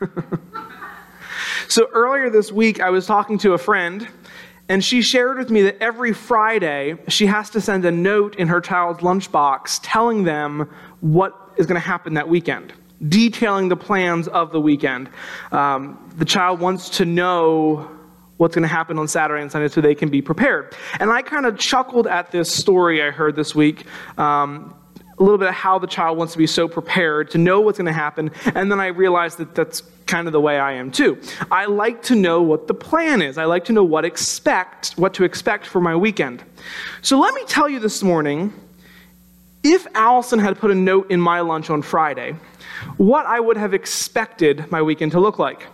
So earlier this week, I was talking to a friend, and she shared with me that every Friday, she has to send a note in her child's lunchbox telling them what is going to happen that weekend, detailing the plans of the weekend. The child wants to know what's going to happen on Saturday and Sunday so they can be prepared. And I kind of chuckled at this story I heard this week, a little bit of how the child wants to be so prepared to know what's going to happen. And then I realized that that's kind of the way I am too. I like to know what the plan is. I like to know what to expect for my weekend. So let me tell you this morning, if Allison had put a note in my lunch on Friday, what I would have expected my weekend to look like.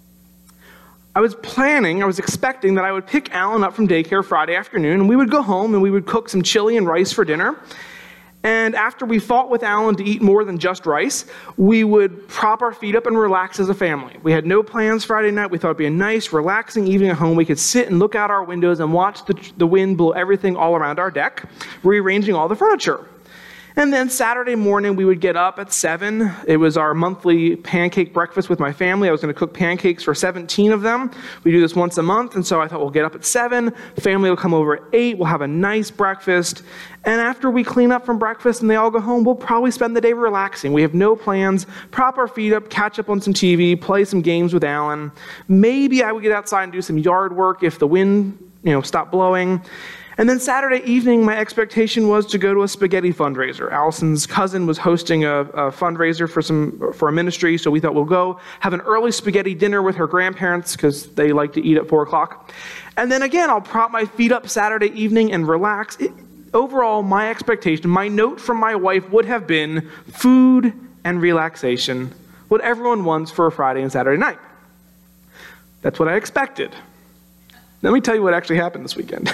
I was expecting that I would pick Alan up from daycare Friday afternoon, and we would go home and we would cook some chili and rice for dinner. And after we fought with Alan to eat more than just rice, we would prop our feet up and relax as a family. We had no plans Friday night. We thought it'd be a nice, relaxing evening at home. We could sit and look out our windows and watch the wind blow everything all around our deck, rearranging all the furniture. And then Saturday morning, we would get up at 7. It was our monthly pancake breakfast with my family. I was going to cook pancakes for 17 of them. We do this once a month, and so I thought we'll get up at 7. Family will come over at 8. We'll have a nice breakfast. And after we clean up from breakfast and they all go home, we'll probably spend the day relaxing. We have no plans. Prop our feet up, catch up on some TV, play some games with Alan. Maybe I would get outside and do some yard work if the wind, stopped blowing. And then Saturday evening, my expectation was to go to a spaghetti fundraiser. Allison's cousin was hosting a fundraiser for a ministry, so we thought we'll go have an early spaghetti dinner with her grandparents because they like to eat at 4 o'clock. And then again, I'll prop my feet up Saturday evening and relax. Overall, my expectation, my note from my wife would have been food and relaxation, what everyone wants for a Friday and Saturday night. That's what I expected. Let me tell you what actually happened this weekend.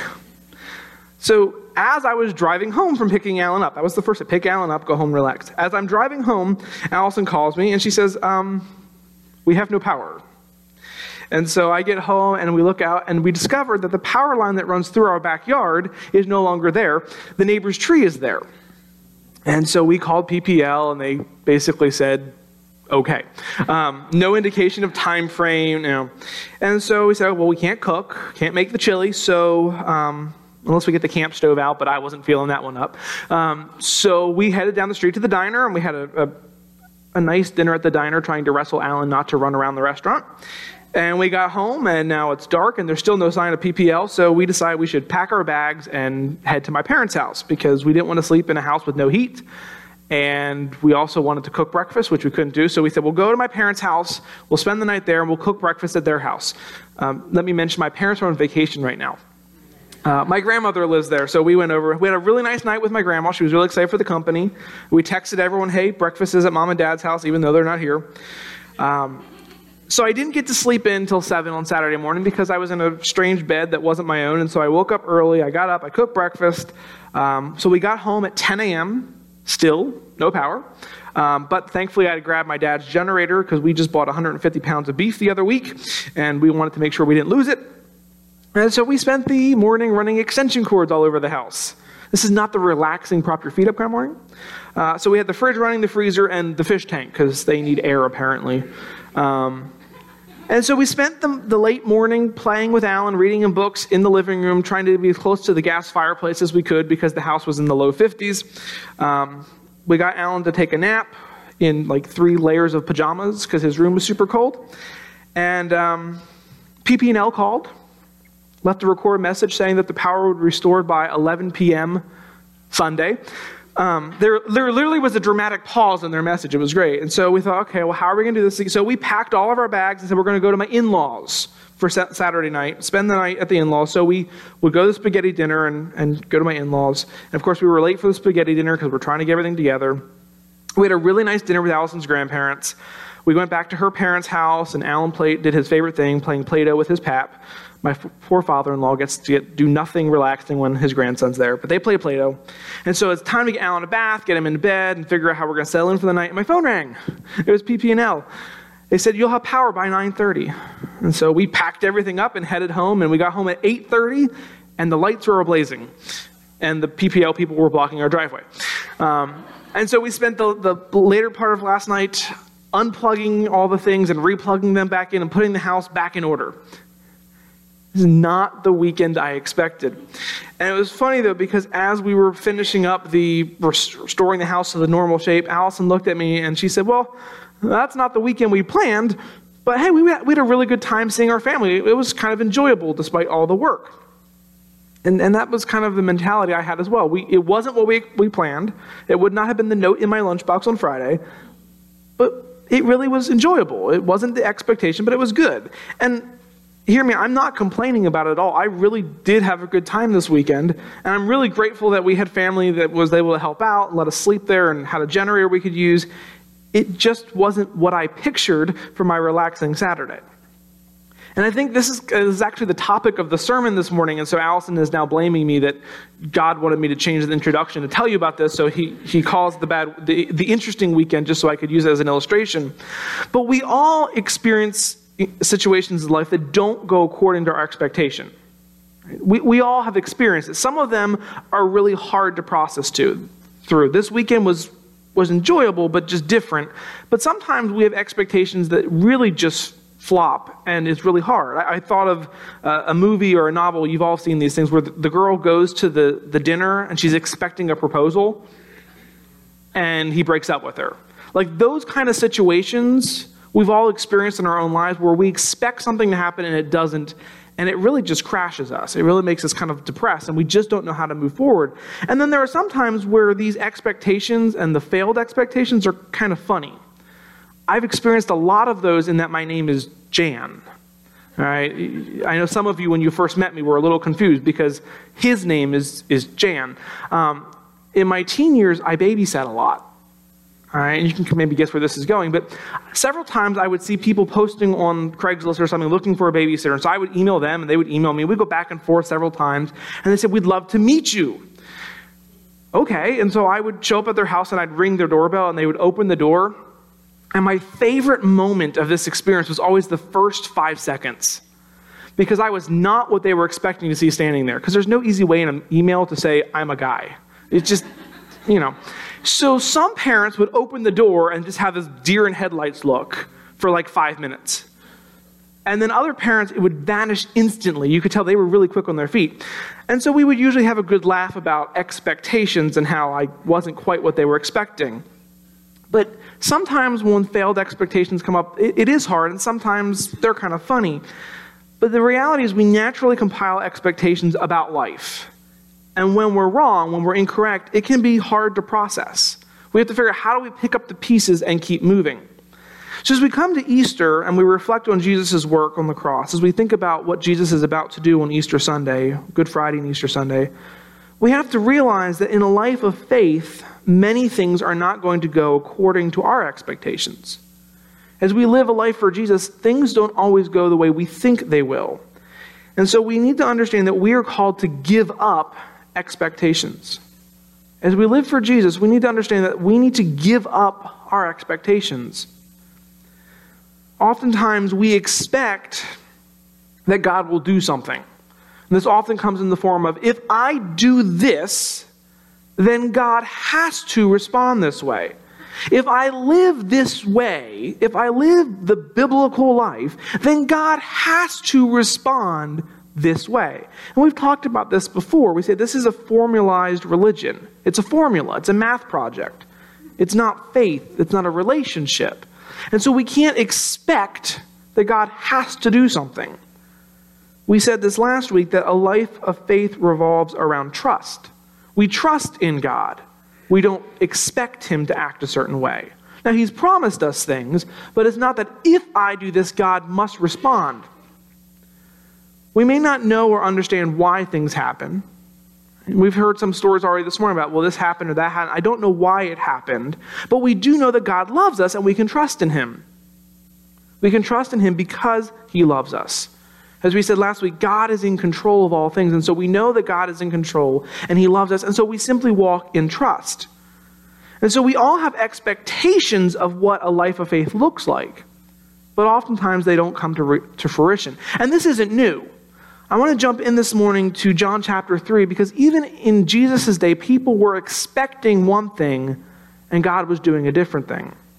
So as I was driving home from picking Alan up, that was the first, pick Alan up, go home, relax. As I'm driving home, Allison calls me and she says, we have no power. And so I get home and we look out and we discover that the power line that runs through our backyard is no longer there. The neighbor's tree is there. And so we called PPL and they basically said, okay. No indication of time frame, And so we said, well, we can't cook, can't make the chili, so unless we get the camp stove out, but I wasn't feeling that one up. So we headed down the street to the diner, and we had a nice dinner at the diner, trying to wrestle Alan not to run around the restaurant. And we got home, and now it's dark, and there's still no sign of PPL, so we decided we should pack our bags and head to my parents' house, because we didn't want to sleep in a house with no heat, and we also wanted to cook breakfast, which we couldn't do, so we said, we'll go to my parents' house, we'll spend the night there, and we'll cook breakfast at their house. Let me mention, my parents are on vacation right now. My grandmother lives there, so we went over. We had a really nice night with my grandma. She was really excited for the company. We texted everyone, hey, breakfast is at Mom and Dad's house, even though they're not here. So I didn't get to sleep in until 7 on Saturday morning because I was in a strange bed that wasn't my own, and so I woke up early. I got up, I cooked breakfast. So we got home at 10 a.m., still no power. But thankfully I had grabbed my dad's generator because we just bought 150 pounds of beef the other week, and we wanted to make sure we didn't lose it. And so we spent the morning running extension cords all over the house. This is not the relaxing, prop your feet up kind of morning. So we had the fridge running, the freezer, and the fish tank, because they need air apparently. And so we spent the late morning playing with Alan, reading him books in the living room, trying to be as close to the gas fireplace as we could because the house was in the low 50s. We got Alan to take a nap in like 3 layers of pajamas because his room was super cold. And PP&L called. Left a recorded message saying that the power would be restored by 11 p.m. Sunday. There literally was a dramatic pause in their message. It was great. And so we thought, okay, well, how are we going to do this? So we packed all of our bags and said we're going to go to my in-laws for Saturday night, spend the night at the in-laws. So we would go to the spaghetti dinner and go to my in-laws. And of course, we were late for the spaghetti dinner because we're trying to get everything together. We had a really nice dinner with Allison's grandparents. We went back to her parents' house, and Alan did his favorite thing, playing Play-Doh with his pap. My poor father-in-law gets to do nothing relaxing when his grandson's there, but they play Play-Doh. And so it's time to get Alan a bath, get him into bed, and figure out how we're going to settle in for the night. And my phone rang. It was PP&L. They said, you'll have power by 9:30. And so we packed everything up and headed home, and we got home at 8:30, and the lights were blazing. And the PPL people were blocking our driveway. And so we spent the later part of last night unplugging all the things and replugging them back in and putting the house back in order. This is not the weekend I expected. And it was funny, though, because as we were finishing up restoring the house to the normal shape, Allison looked at me and she said, well, that's not the weekend we planned, but hey, we had a really good time seeing our family. It was kind of enjoyable despite all the work. And that was kind of the mentality I had as well. It wasn't what we planned. It would not have been the note in my lunchbox on Friday, but it really was enjoyable. It wasn't the expectation, but it was good. And hear me, I'm not complaining about it at all. I really did have a good time this weekend, and I'm really grateful that we had family that was able to help out and let us sleep there and had a generator we could use. It just wasn't what I pictured for my relaxing Saturday. And I think this is actually the topic of the sermon this morning, and so Allison is now blaming me that God wanted me to change the introduction to tell you about this, so he calls the interesting weekend just so I could use it as an illustration. But we all experience situations in life that don't go according to our expectation. We all have experienced it. Some of them are really hard to process through. This weekend was enjoyable, but just different. But sometimes we have expectations that really just flop, and it's really hard. I thought of a movie or a novel, you've all seen these things, where the girl goes to the dinner and she's expecting a proposal, and he breaks up with her. Like those kind of situations we've all experienced in our own lives where we expect something to happen and it doesn't, and it really just crashes us. It really makes us kind of depressed, and we just don't know how to move forward. And then there are some times where these expectations and the failed expectations are kind of funny. I've experienced a lot of those in that my name is Jan. All right? I know some of you, when you first met me, were a little confused because his name is Jan. In my teen years, I babysat a lot. All right, and you can maybe guess where this is going, but several times I would see people posting on Craigslist or something looking for a babysitter, and so I would email them, and they would email me. We'd go back and forth several times, and they said, we'd love to meet you. Okay, and so I would show up at their house, and I'd ring their doorbell, and they would open the door, and my favorite moment of this experience was always the first 5 seconds, because I was not what they were expecting to see standing there, because there's no easy way in an email to say, I'm a guy. It's just, So some parents would open the door and just have this deer in headlights look for like 5 minutes. And then other parents, it would vanish instantly. You could tell they were really quick on their feet. And so we would usually have a good laugh about expectations and how I wasn't quite what they were expecting. But sometimes when failed expectations come up, it is hard, and sometimes they're kind of funny. But the reality is we naturally compile expectations about life. And when we're wrong, when we're incorrect, it can be hard to process. We have to figure out how do we pick up the pieces and keep moving. So as we come to Easter and we reflect on Jesus' work on the cross, as we think about what Jesus is about to do on Easter Sunday, Good Friday and Easter Sunday, we have to realize that in a life of faith, many things are not going to go according to our expectations. As we live a life for Jesus, things don't always go the way we think they will. And so we need to understand that we are called to give up expectations. As we live for Jesus, we need to understand that we need to give up our expectations. Oftentimes, we expect that God will do something. And this often comes in the form of, if I do this, then God has to respond this way. If I live this way, if I live the biblical life, then God has to respond this way. And we've talked about this before. We say this is a formalized religion. It's a formula. It's a math project. It's not faith. It's not a relationship. And so we can't expect that God has to do something. We said this last week, that a life of faith revolves around trust. We trust in God. We don't expect him to act a certain way. Now, he's promised us things, but it's not that if I do this, God must respond. We may not know or understand why things happen. We've heard some stories already this morning about, well, this happened or that happened. I don't know why it happened, but we do know that God loves us and we can trust in him. We can trust in him because he loves us. As we said last week, God is in control of all things, and so we know that God is in control and he loves us, and so we simply walk in trust. And so we all have expectations of what a life of faith looks like, but oftentimes they don't come to fruition. And this isn't new. I want to jump in this morning to John chapter 3, because even in Jesus' day, people were expecting one thing and God was doing a different thing.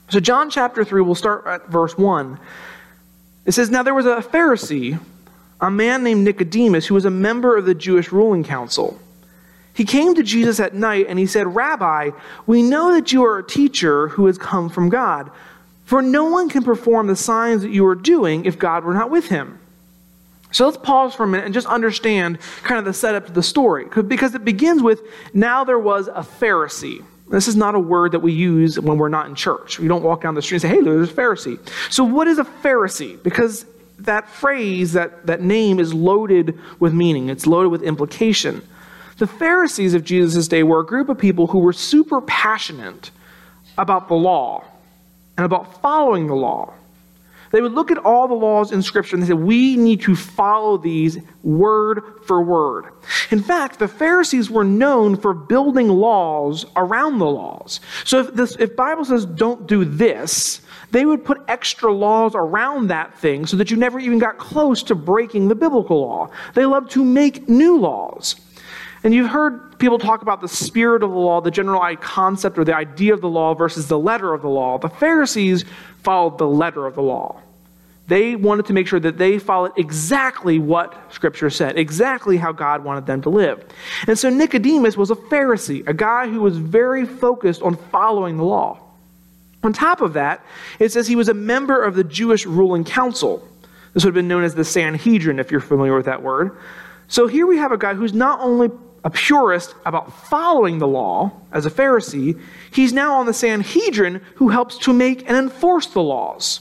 So John chapter 3, we'll start at verse 1. It says, "Now there was a Pharisee, a man named Nicodemus, who was a member of the Jewish ruling council. He came to Jesus at night and he said, 'Rabbi, we know that you are a teacher who has come from God, for no one can perform the signs that you are doing if God were not with him.'" So let's pause for a minute and just understand kind of the setup to the story, because it begins with, "Now there was a Pharisee." This is not a word that we use when we're not in church. We don't walk down the street and say, "Hey, there's a Pharisee." So what is a Pharisee? Because that phrase, that name is loaded with meaning. It's loaded with implication. The Pharisees of Jesus' day were a group of people who were super passionate about the law and about following the law. They would look at all the laws in Scripture and they said, "We need to follow these word for word." In fact, the Pharisees were known for building laws around the laws. So if Bible says don't do this, they would put extra laws around that thing so that you never even got close to breaking the biblical law. They loved to make new laws. And you've heard people talk about the spirit of the law, the general concept or the idea of the law versus the letter of the law. The Pharisees followed the letter of the law. They wanted to make sure that they followed exactly what Scripture said, exactly how God wanted them to live. And so Nicodemus was a Pharisee, a guy who was very focused on following the law. On top of that, it says he was a member of the Jewish ruling council. This would have been known as the Sanhedrin, if you're familiar with that word. So here we have a guy who's not only a purist about following the law as a Pharisee, he's now on the Sanhedrin who helps to make and enforce the laws.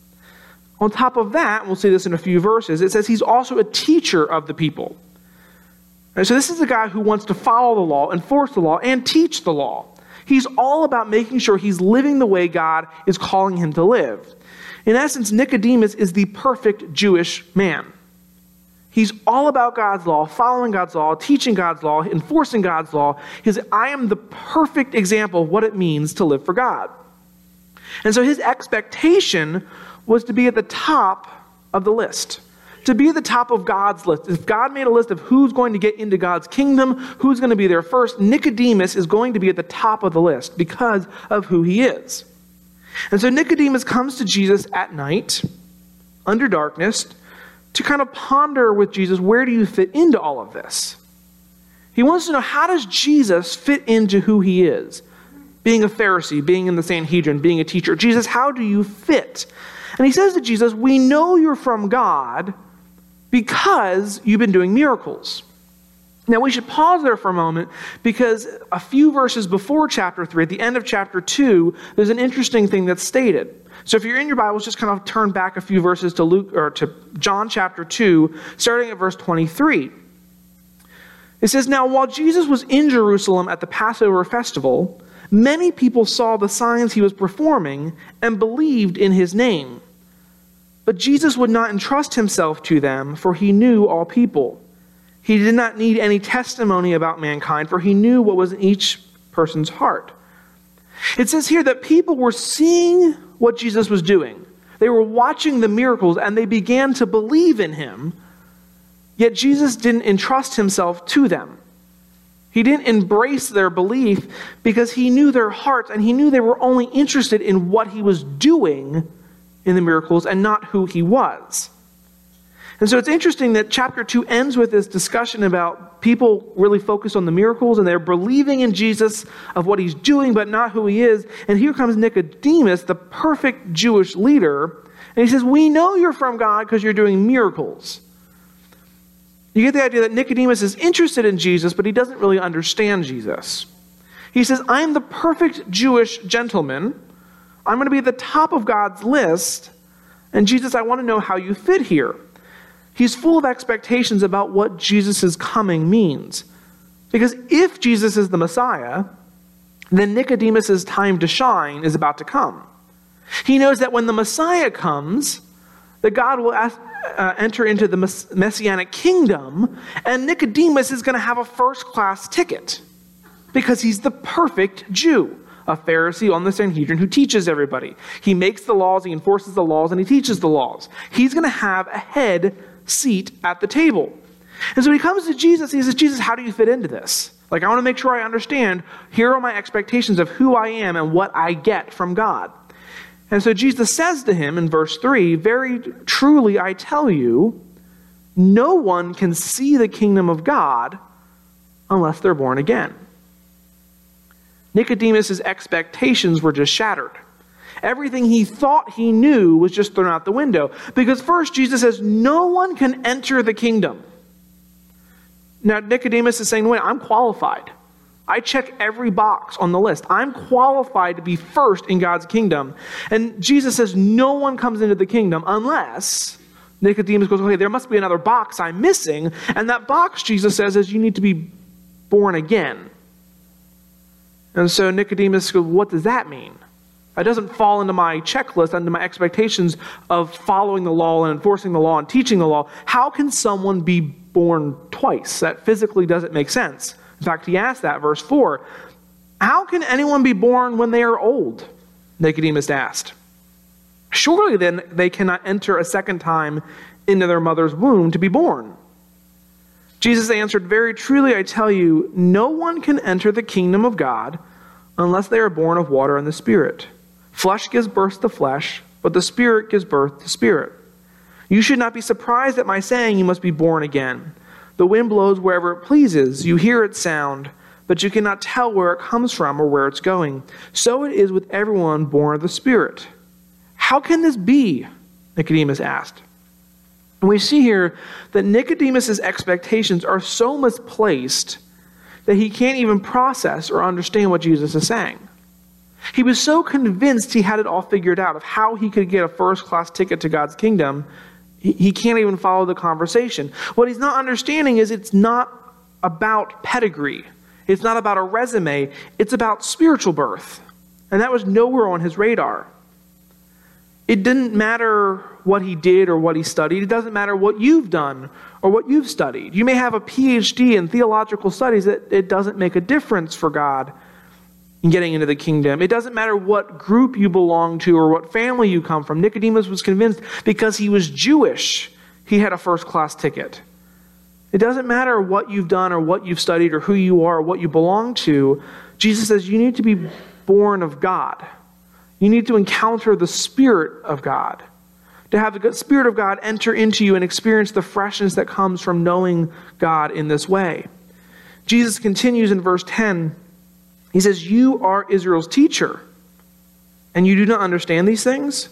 On top of that, we'll see this in a few verses, it says he's also a teacher of the people. And so this is a guy who wants to follow the law, enforce the law, and teach the law. He's all about making sure he's living the way God is calling him to live. In essence, Nicodemus is the perfect Jewish man. He's all about God's law, following God's law, teaching God's law, enforcing God's law. I am the perfect example of what it means to live for God. And so his expectation was to be at the top of the list, to be at the top of God's list. If God made a list of who's going to get into God's kingdom, who's going to be there first, Nicodemus is going to be at the top of the list because of who he is. And so Nicodemus comes to Jesus at night, under darkness, to kind of ponder with Jesus, where do you fit into all of this? He wants to know, how does Jesus fit into who he is? Being a Pharisee, being in the Sanhedrin, being a teacher. Jesus, how do you fit? And he says to Jesus, "We know you're from God because you've been doing miracles." Now we should pause there for a moment because a few verses before chapter 3, at the end of chapter 2, there's an interesting thing that's stated. So if you're in your Bibles, just kind of turn back a few verses to to John chapter 2, starting at verse 23. It says, "Now while Jesus was in Jerusalem at the Passover festival, many people saw the signs he was performing and believed in his name. But Jesus would not entrust himself to them, for he knew all people. He did not need any testimony about mankind, for he knew what was in each person's heart." It says here that people were seeing what Jesus was doing. They were watching the miracles and they began to believe in him, yet Jesus didn't entrust himself to them. He didn't embrace their belief because he knew their hearts and he knew they were only interested in what he was doing in the miracles and not who he was. And so it's interesting that chapter 2 ends with this discussion about people really focused on the miracles and they're believing in Jesus of what he's doing but not who he is. And here comes Nicodemus, the perfect Jewish leader, and he says, "We know you're from God because you're doing miracles." You get the idea that Nicodemus is interested in Jesus, but he doesn't really understand Jesus. He says, "I'm the perfect Jewish gentleman. I'm going to be at the top of God's list. And Jesus, I want to know how you fit here." He's full of expectations about what Jesus' coming means. Because if Jesus is the Messiah, then Nicodemus' time to shine is about to come. He knows that when the Messiah comes, that God will enter into the Messianic kingdom, and Nicodemus is going to have a first-class ticket because he's the perfect Jew, a Pharisee on the Sanhedrin who teaches everybody. He makes the laws, he enforces the laws, and he teaches the laws. He's going to have a head seat at the table. And so he comes to Jesus, he says, "Jesus, how do you fit into this? I want to make sure I understand. Here are my expectations of who I am and what I get from God." And so Jesus says to him in verse 3, "Very truly I tell you, no one can see the kingdom of God unless they're born again." Nicodemus' expectations were just shattered. Everything he thought he knew was just thrown out the window. Because first, Jesus says, no one can enter the kingdom. Now, Nicodemus is saying, wait, I'm qualified. I check every box on the list. I'm qualified to be first in God's kingdom. And Jesus says, no one comes into the kingdom unless... Nicodemus goes, okay, there must be another box I'm missing. And that box, Jesus says, is you need to be born again. And so Nicodemus goes, what does that mean? It doesn't fall into my checklist, into my expectations of following the law and enforcing the law and teaching the law. How can someone be born twice? That physically doesn't make sense. In fact, he asked that, verse 4. How can anyone be born when they are old? Nicodemus asked. Surely then they cannot enter a second time into their mother's womb to be born. Jesus answered, very truly I tell you, no one can enter the kingdom of God unless they are born of water and the Spirit. Flesh gives birth to flesh, but the Spirit gives birth to spirit. You should not be surprised at my saying you must be born again. The wind blows wherever it pleases. You hear its sound, but you cannot tell where it comes from or where it's going. So it is with everyone born of the Spirit. How can this be? Nicodemus asked. And we see here that Nicodemus' expectations are so misplaced that he can't even process or understand what Jesus is saying. He was so convinced he had it all figured out of how he could get a first-class ticket to God's kingdom, he can't even follow the conversation. What he's not understanding is it's not about pedigree. It's not about a resume. It's about spiritual birth. And that was nowhere on his radar. It didn't matter what he did or what he studied. It doesn't matter what you've done or what you've studied. You may have a PhD in theological studies. It doesn't make a difference for God in getting into the kingdom. It doesn't matter what group you belong to or what family you come from. Nicodemus was convinced because he was Jewish, he had a first-class ticket. It doesn't matter what you've done or what you've studied or who you are or what you belong to. Jesus says you need to be born of God. You need to encounter the Spirit of God. To have the Spirit of God enter into you and experience the freshness that comes from knowing God in this way. Jesus continues in verse 10. He says, you are Israel's teacher, and you do not understand these things?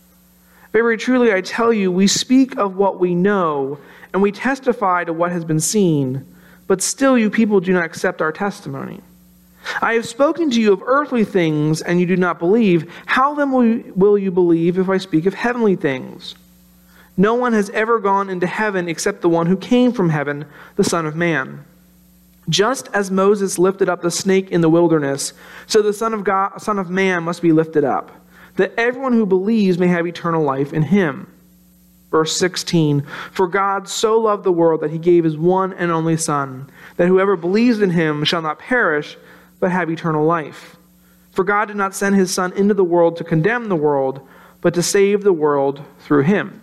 Very truly, I tell you, we speak of what we know, and we testify to what has been seen, but still you people do not accept our testimony. I have spoken to you of earthly things, and you do not believe. How then will you believe if I speak of heavenly things? No one has ever gone into heaven except the one who came from heaven, the Son of Man. Just as Moses lifted up the snake in the wilderness, so the Son of Man must be lifted up, that everyone who believes may have eternal life in him. Verse 16, for God so loved the world that he gave his one and only Son, that whoever believes in him shall not perish, but have eternal life. For God did not send his Son into the world to condemn the world, but to save the world through him.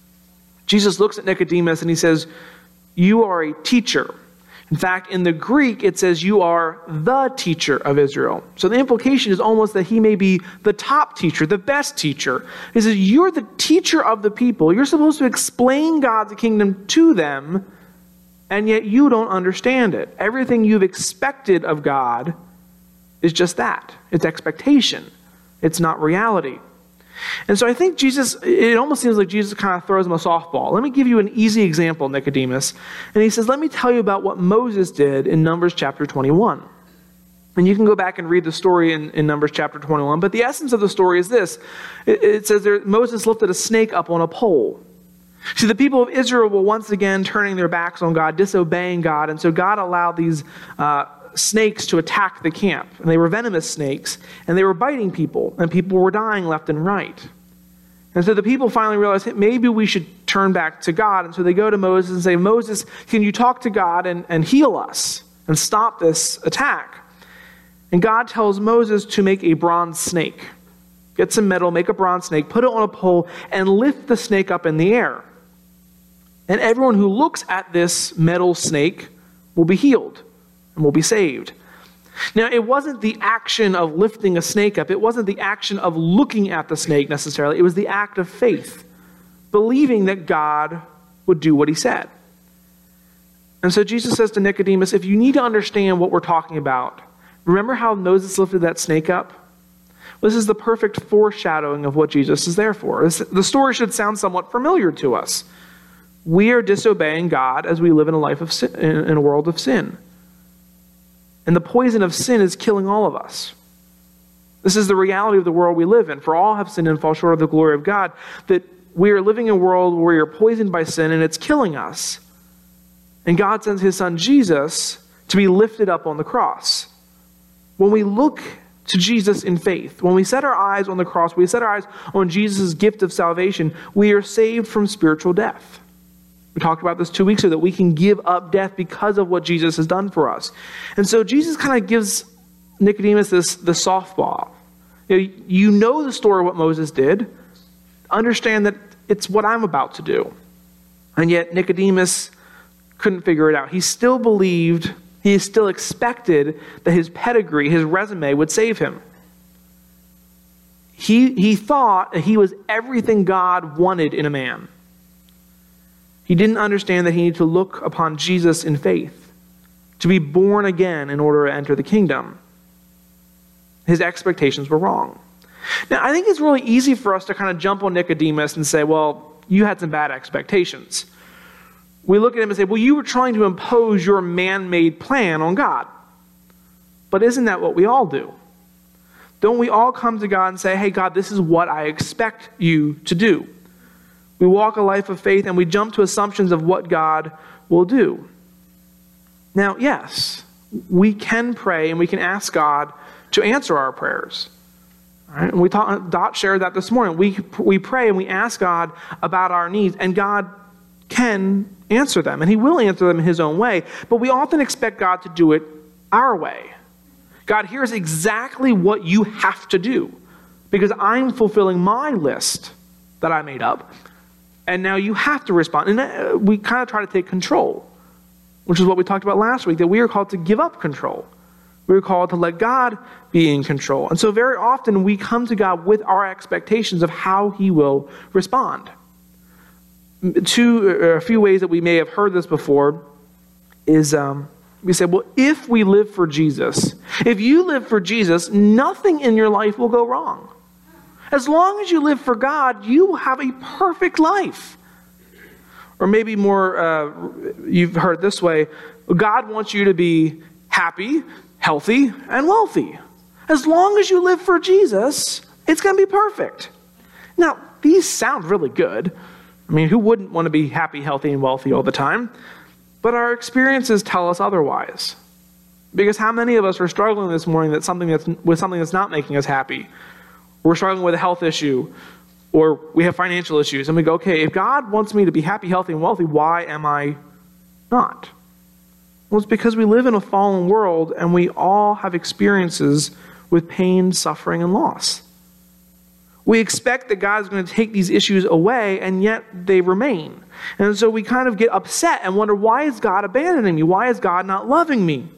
Jesus looks at Nicodemus and he says, you are a teacher. In fact, in the Greek, it says you are the teacher of Israel. So the implication is almost that he may be the top teacher, the best teacher. He says, you're the teacher of the people. You're supposed to explain God's kingdom to them, and yet you don't understand it. Everything you've expected of God is just that. It's expectation. It's not reality. And so I think it almost seems like Jesus kind of throws him a softball. Let me give you an easy example, Nicodemus. And he says, let me tell you about what Moses did in Numbers chapter 21. And you can go back and read the story in Numbers chapter 21. But the essence of the story is this. It says Moses lifted a snake up on a pole. See, the people of Israel were once again turning their backs on God, disobeying God. And so God allowed these snakes to attack the camp. And they were venomous snakes, and they were biting people, and people were dying left and right. And so the people finally realized, hey, maybe we should turn back to God. And so they go to Moses and say, Moses, can you talk to God and heal us and stop this attack? And God tells Moses to make a bronze snake. Get some metal, make a bronze snake, put it on a pole, and lift the snake up in the air. And everyone who looks at this metal snake will be healed and will be saved. Now, it wasn't the action of lifting a snake up. It wasn't the action of looking at the snake necessarily. It was the act of faith, believing that God would do what he said. And so Jesus says to Nicodemus, if you need to understand what we're talking about, remember how Moses lifted that snake up? This is the perfect foreshadowing of what Jesus is there for. The story should sound somewhat familiar to us. We are disobeying God as we live in a life of sin, in a world of sin. And the poison of sin is killing all of us. This is the reality of the world we live in. For all have sinned and fall short of the glory of God. That we are living in a world where we are poisoned by sin and it's killing us. And God sends his son Jesus to be lifted up on the cross. When we look to Jesus in faith, when we set our eyes on the cross, we set our eyes on Jesus' gift of salvation, we are saved from spiritual death. We talked about this 2 weeks ago, that we can give up death because of what Jesus has done for us. And so Jesus kind of gives Nicodemus the softball. You know the story of what Moses did. Understand that it's what I'm about to do. And yet Nicodemus couldn't figure it out. He still believed, he still expected that his pedigree, his resume would save him. He thought that he was everything God wanted in a man. He didn't understand that he needed to look upon Jesus in faith, to be born again in order to enter the kingdom. His expectations were wrong. Now, I think it's really easy for us to kind of jump on Nicodemus and say, well, you had some bad expectations. We look at him and say, well, you were trying to impose your man-made plan on God. But isn't that what we all do? Don't we all come to God and say, hey, God, this is what I expect you to do? We walk a life of faith and we jump to assumptions of what God will do. Now, yes, we can pray and we can ask God to answer our prayers. All right? And Dot shared that this morning. We pray and we ask God about our needs, and God can answer them, and he will answer them in his own way. But we often expect God to do it our way. God, here's exactly what you have to do, because I'm fulfilling my list that I made up. And now you have to respond. And we kind of try to take control, which is what we talked about last week, that we are called to give up control. We are called to let God be in control. And so very often we come to God with our expectations of how he will respond. A few ways that we may have heard this before is we say, well, if we live for Jesus, if you live for Jesus, nothing in your life will go wrong. As long as you live for God, you will have a perfect life. Or maybe more, you've heard it this way, God wants you to be happy, healthy, and wealthy. As long as you live for Jesus, it's going to be perfect. Now, these sound really good. I mean, who wouldn't want to be happy, healthy, and wealthy all the time? But our experiences tell us otherwise. Because how many of us are struggling this morning with something that's not making us happy? We're struggling with a health issue, or we have financial issues, and we go, okay, if God wants me to be happy, healthy, and wealthy, why am I not? Well, it's because we live in a fallen world, and we all have experiences with pain, suffering, and loss. We expect that God's going to take these issues away, and yet they remain. And so we kind of get upset and wonder, why is God abandoning me? Why is God not loving me?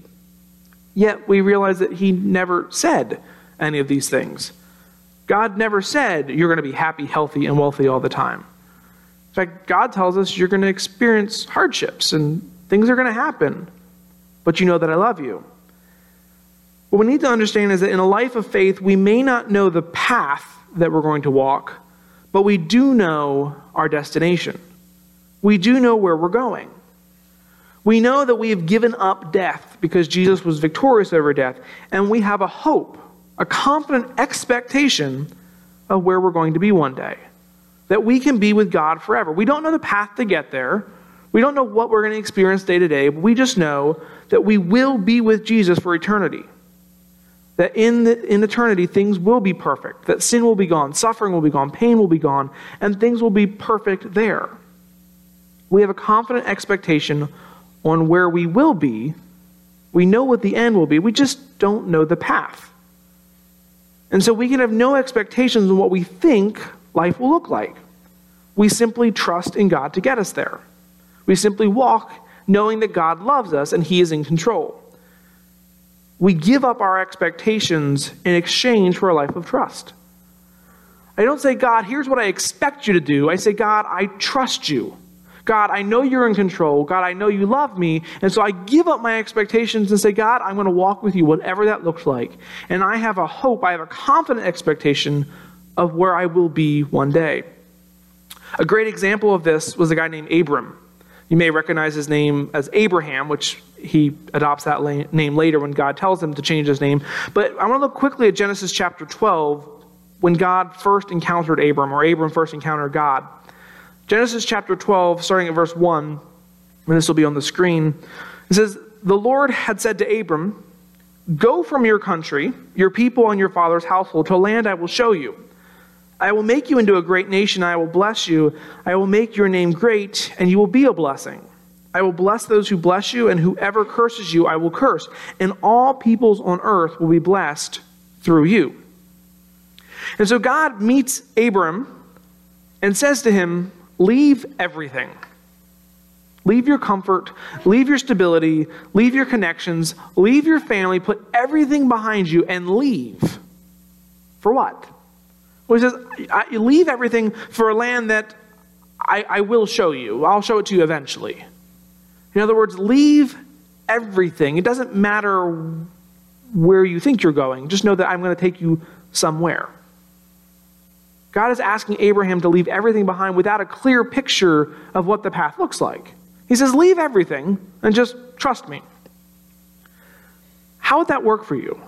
Yet we realize that he never said any of these things. God never said you're going to be happy, healthy, and wealthy all the time. In fact, God tells us you're going to experience hardships and things are going to happen, but you know that I love you. What we need to understand is that in a life of faith, we may not know the path that we're going to walk, but we do know our destination. We do know where we're going. We know that we have given up death because Jesus was victorious over death, and we have a hope, a confident expectation of where we're going to be one day. That we can be with God forever. We don't know the path to get there. We don't know what we're going to experience day to day, but we just know that we will be with Jesus for eternity. That in eternity, things will be perfect. That sin will be gone, suffering will be gone, pain will be gone, and things will be perfect there. We have a confident expectation on where we will be. We know what the end will be. We just don't know the path. And so we can have no expectations on what we think life will look like. We simply trust in God to get us there. We simply walk knowing that God loves us and he is in control. we give up our expectations in exchange for a life of trust. I don't say, God, here's what I expect you to do. I say, God, I trust you. God, I know you're in control. God, I know you love me. And so I give up my expectations and say, God, I'm going to walk with you, whatever that looks like. And I have a hope, I have a confident expectation of where I will be one day. A great example of this was a guy named Abram. You may recognize his name as Abraham, which he adopts that name later when God tells him to change his name. But I want to look quickly at Genesis chapter 12, when God first encountered Abram, or Abram first encountered God. Genesis chapter 12, starting at verse 1, and this will be on the screen. It says, the Lord had said to Abram, go from your country, your people and your father's household, to a land I will show you. I will make you into a great nation. I will bless you. I will make your name great, and you will be a blessing. I will bless those who bless you, and whoever curses you, I will curse. And all peoples on earth will be blessed through you. And so God meets Abram and says to him, leave everything. Leave your comfort, leave your stability, leave your connections, leave your family, put everything behind you and leave. For what? Well, he says, leave everything for a land that I will show you. I'll show it to you eventually. In other words, leave everything. It doesn't matter where you think you're going. Just know that I'm going to take you somewhere. God is asking Abraham to leave everything behind without a clear picture of what the path looks like. He says, leave everything and just trust me. How would that work for you?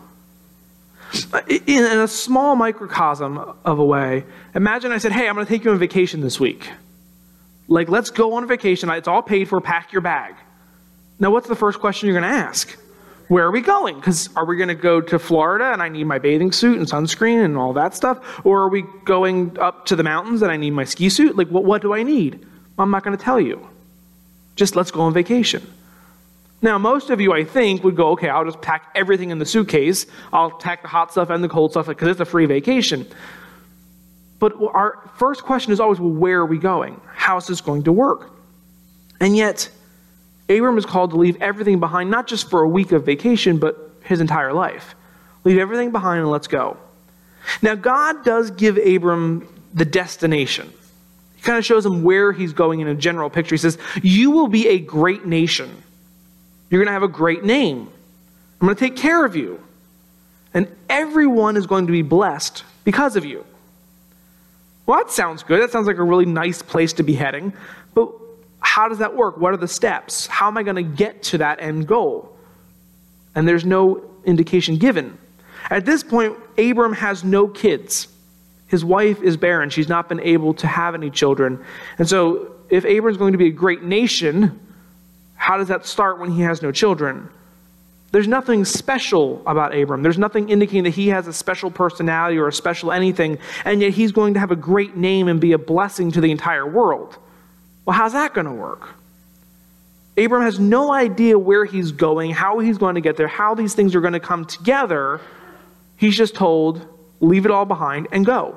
In a small microcosm of a way, imagine I said, hey, I'm going to take you on vacation this week. Like, let's go on vacation. It's all paid for. Pack your bag. Now, what's the first question you're going to ask? Where are we going? Because are we going to go to Florida and I need my bathing suit and sunscreen and all that stuff? Or are we going up to the mountains and I need my ski suit? Like, what do I need? I'm not going to tell you. Just let's go on vacation. Now, most of you, I think, would go, okay, I'll just pack everything in the suitcase. I'll pack the hot stuff and the cold stuff because it's a free vacation. But our first question is always, well, where are we going? How is this going to work? And yet, Abram is called to leave everything behind, not just for a week of vacation, but his entire life. Leave everything behind and let's go. Now, God does give Abram the destination. He kind of shows him where he's going in a general picture. He says, you will be a great nation. You're going to have a great name. I'm going to take care of you. And everyone is going to be blessed because of you. Well, that sounds good. That sounds like a really nice place to be heading. But how does that work? What are the steps? How am I going to get to that end goal? And there's no indication given. At this point, Abram has no kids. His wife is barren. She's not been able to have any children. And so if Abram's going to be a great nation, how does that start when he has no children? There's nothing special about Abram. There's nothing indicating that he has a special personality or a special anything, and yet he's going to have a great name and be a blessing to the entire world. Well, how's that going to work? Abram has no idea where he's going, how he's going to get there, how these things are going to come together. He's just told, leave it all behind and go.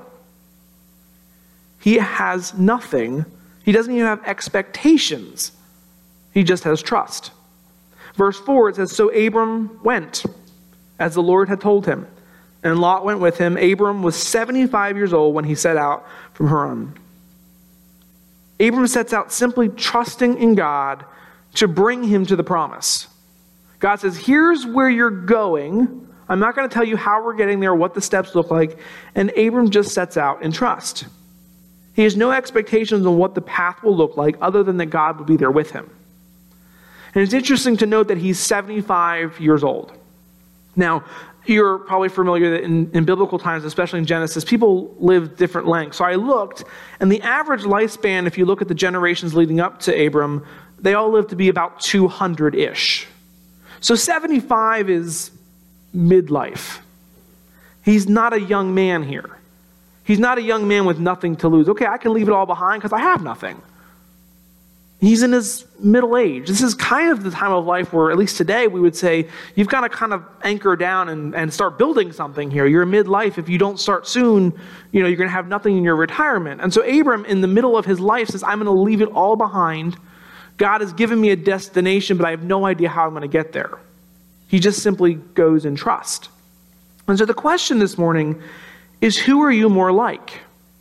He has nothing. He doesn't even have expectations. He just has trust. Verse 4, it says, so Abram went, as the Lord had told him, and Lot went with him. Abram was 75 years old when he set out from Haran. Abram sets out simply trusting in God to bring him to the promise. God says, here's where you're going. I'm not going to tell you how we're getting there, what the steps look like. And Abram just sets out in trust. He has no expectations on what the path will look like other than that God will be there with him. And it's interesting to note that he's 75 years old. Now, you're probably familiar that in biblical times, especially in Genesis, people lived different lengths. So I looked, and the average lifespan, if you look at the generations leading up to Abram, they all lived to be about 200-ish. So 75 is midlife. He's not a young man here. He's not a young man with nothing to lose. Okay, I can leave it all behind because I have nothing. He's in his middle age. This is kind of the time of life where, at least today, we would say, you've got to kind of anchor down and start building something here. You're midlife. If you don't start soon, you're going to have nothing in your retirement. And so Abram, in the middle of his life, says, I'm going to leave it all behind. God has given me a destination, but I have no idea how I'm going to get there. He just simply goes in trust. And so the question this morning is, who are you more like?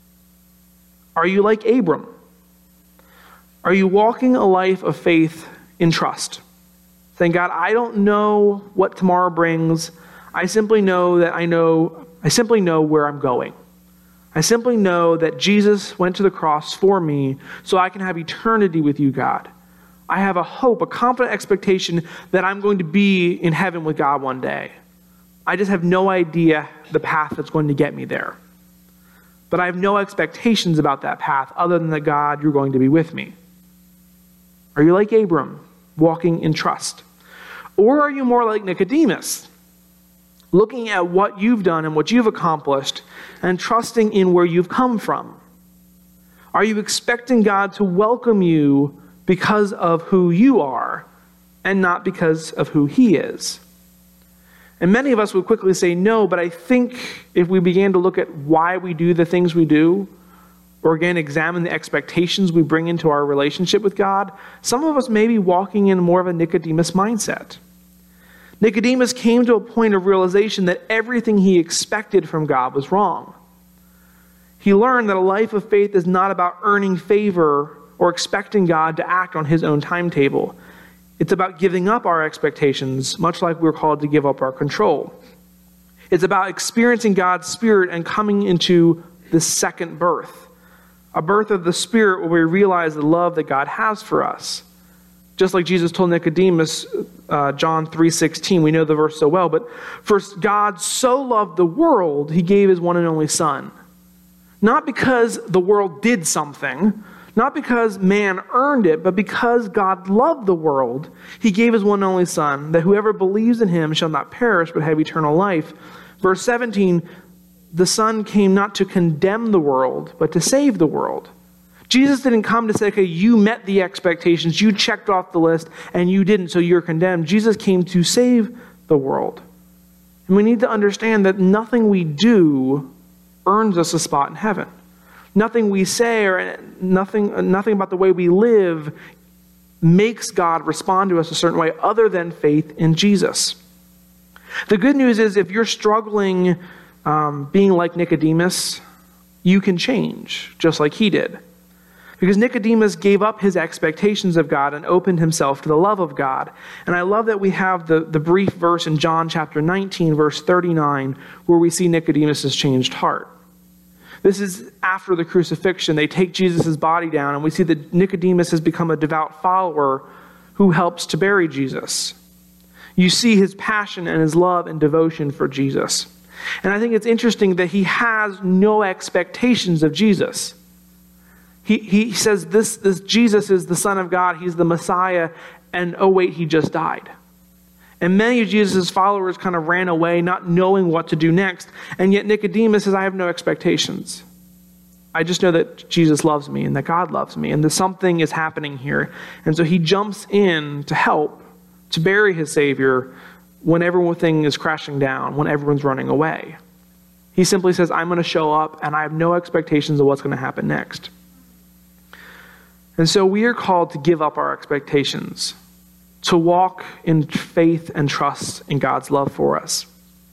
Are you like Abram? Are you walking a life of faith in trust? Saying, God, I don't know what tomorrow brings. I simply know where I'm going. I simply know that Jesus went to the cross for me so I can have eternity with you, God. I have a hope, a confident expectation that I'm going to be in heaven with God one day. I just have no idea the path that's going to get me there. But I have no expectations about that path other than that, God, you're going to be with me. Are you like Abram, walking in trust? Or are you more like Nicodemus, looking at what you've done and what you've accomplished and trusting in where you've come from? Are you expecting God to welcome you because of who you are and not because of who he is? And many of us would quickly say no, but I think if we began to look at why we do the things we do, or again examine the expectations we bring into our relationship with God, some of us may be walking in more of a Nicodemus mindset. Nicodemus came to a point of realization that everything he expected from God was wrong. He learned that a life of faith is not about earning favor or expecting God to act on his own timetable. It's about giving up our expectations, much like we're called to give up our control. It's about experiencing God's Spirit and coming into the second birth, a birth of the Spirit where we realize the love that God has for us. Just like Jesus told Nicodemus, John 3:16, we know the verse so well, but first, God so loved the world, he gave his one and only Son. Not because the world did something, not because man earned it, but because God loved the world, he gave his one and only Son, that whoever believes in him shall not perish but have eternal life. Verse 17, the Son came not to condemn the world, but to save the world. Jesus didn't come to say, okay, you met the expectations, you checked off the list, and you didn't, so you're condemned. Jesus came to save the world. And we need to understand that nothing we do earns us a spot in heaven. Nothing we say or nothing about the way we live makes God respond to us a certain way other than faith in Jesus. The good news is if you're struggling being like Nicodemus, you can change just like he did. Because Nicodemus gave up his expectations of God and opened himself to the love of God. And I love that we have the brief verse in John chapter 19, verse 39, where we see Nicodemus' changed heart. This is after the crucifixion. They take Jesus' body down, and we see that Nicodemus has become a devout follower who helps to bury Jesus. You see his passion and his love and devotion for Jesus. And I think it's interesting that he has no expectations of Jesus. He says this Jesus is the Son of God, he's the Messiah, and oh wait, he just died. And many of Jesus' followers kind of ran away, not knowing what to do next. And yet Nicodemus says, I have no expectations. I just know that Jesus loves me and that God loves me and that something is happening here. And so he jumps in to help, to bury his Savior when everything is crashing down, when everyone's running away. He simply says, I'm going to show up and I have no expectations of what's going to happen next. And so we are called to give up our expectations, to walk in faith and trust in God's love for us.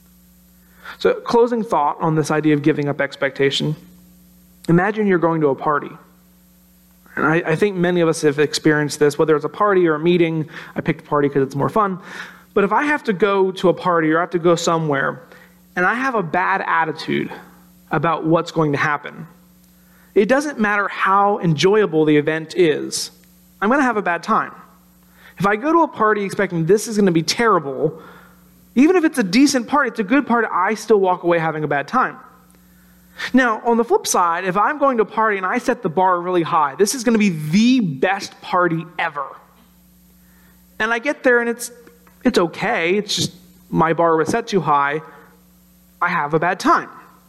So closing thought on this idea of giving up expectation. Imagine you're going to a party. And I think many of us have experienced this, whether it's a party or a meeting. I picked a party because it's more fun. But if I have to go to a party or I have to go somewhere and I have a bad attitude about what's going to happen, it doesn't matter how enjoyable the event is, I'm going to have a bad time. If I go to a party expecting this is going to be terrible, even if it's a decent party, it's a good party, I still walk away having a bad time. Now, on the flip side, if I'm going to a party and I set the bar really high, this is going to be the best party ever. And I get there and it's okay, it's just my bar was set too high, I have a bad time.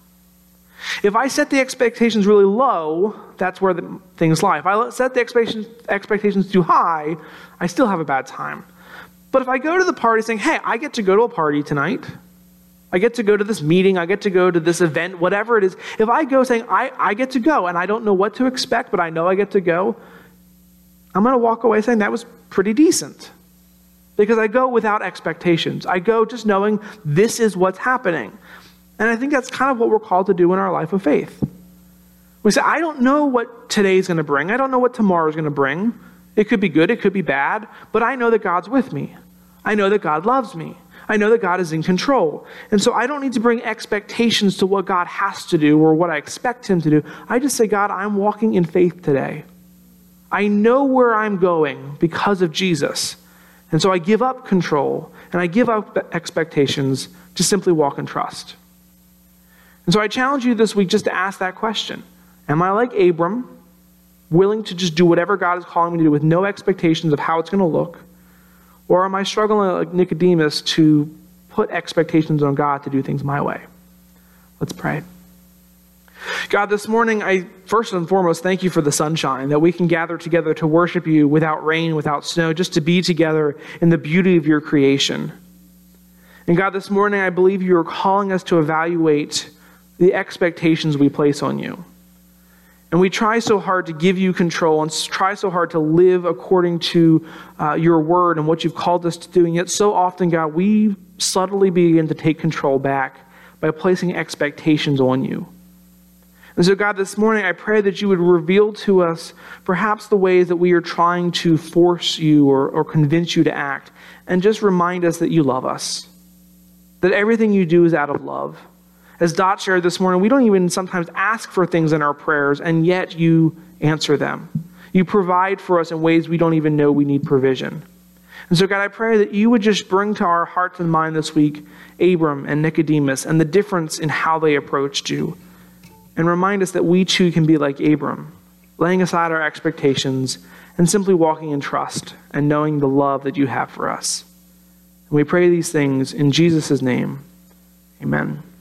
If I set the expectations really low, that's where things lie. If I set the expectations too high, I still have a bad time. But if I go to the party saying, hey, I get to go to a party tonight, I get to go to this meeting, I get to go to this event, whatever it is. If I go saying, I get to go, and I don't know what to expect, but I know I get to go, I'm going to walk away saying that was pretty decent. because I go without expectations. I go just knowing this is what's happening. And I think that's kind of what we're called to do in our life of faith. We say, I don't know what today's going to bring. I don't know what tomorrow's going to bring. It could be good, it could be bad, but I know that God's with me. I know that God loves me. I know that God is in control. And so I don't need to bring expectations to what God has to do or what I expect him to do. I just say, God, I'm walking in faith today. I know where I'm going because of Jesus. And so I give up control and I give up expectations to simply walk in trust. And so I challenge you this week just to ask that question. Am I like Abram, willing to just do whatever God is calling me to do with no expectations of how it's going to look? Or am I struggling like Nicodemus to put expectations on God to do things my way? Let's pray. God, this morning, I first and foremost thank you for the sunshine, that we can gather together to worship you without rain, without snow, just to be together in the beauty of your creation. And God, this morning, I believe you are calling us to evaluate the expectations we place on you. And we try so hard to give you control and try so hard to live according to your word and what you've called us to do. And yet so often, God, we subtly begin to take control back by placing expectations on you. And so, God, this morning, I pray that you would reveal to us perhaps the ways that we are trying to force you or convince you to act, and just remind us that you love us, that everything you do is out of love. As Dot shared this morning, we don't even sometimes ask for things in our prayers, and yet you answer them. You provide for us in ways we don't even know we need provision. And so, God, I pray that you would just bring to our hearts and mind this week Abram and Nicodemus and the difference in how they approached you. And remind us that we too can be like Abram, laying aside our expectations and simply walking in trust and knowing the love that you have for us. And we pray these things in Jesus' name. Amen.